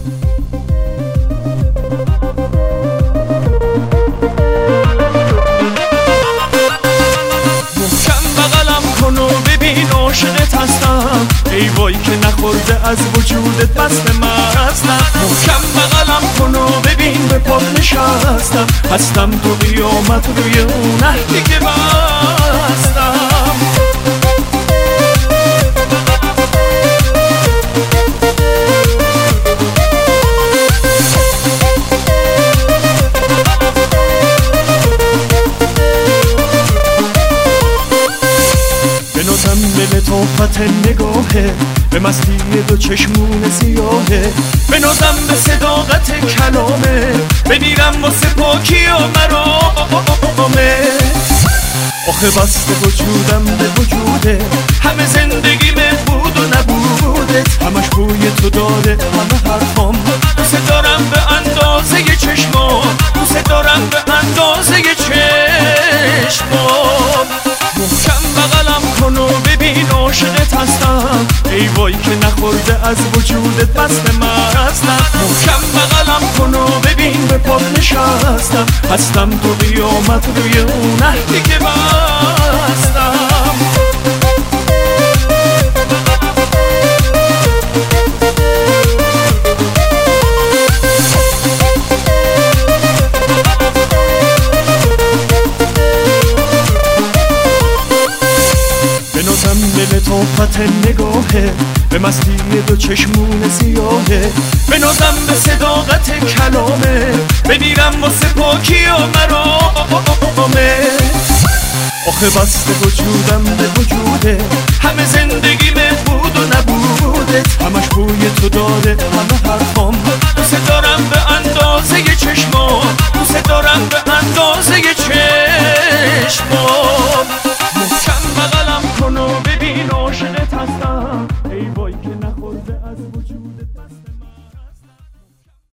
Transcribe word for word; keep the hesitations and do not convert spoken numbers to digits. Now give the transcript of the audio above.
عاشقت هستم ای وای که نخورده از وجودت بست مستم. محکم بغلم کن و ببین به پات نشستم، هستم تو قیامت روی اون عهدی که بستم. به لطافت نگاهه، به مستی دو چشمون سیاهه، به نازم به صداقت کلامه، بمیرم واسه پاکی و مرامه. آخه بسته وجودم به وجوده، همه زندگیمه بود و نبودت، همش بوی تو داره همه حرفام. دوست دارم به اندازه چشمام، دوست دارم به اندازه چشمام. محکم بغلم کن و ببین عاشقت هستم ای وای که نخورده از وجودت بست مستم. محکم بغلم کن و ببین به پات نشستم، هستم تو قیامت روی اون عهدی که بستم. به لطافت نگاهه، به مستی دو چشمون سیاهه، به نازم به صداقت کلامه، بمیرم واسه پاکی و مرامه. آخه بسته وجودم به وجوده، همه زندگیمه بود و نبودت، همش بوی تو داره همه حرفام. دوست دارم به اندازه چشمام، دوست دارم به اندازه چشمام.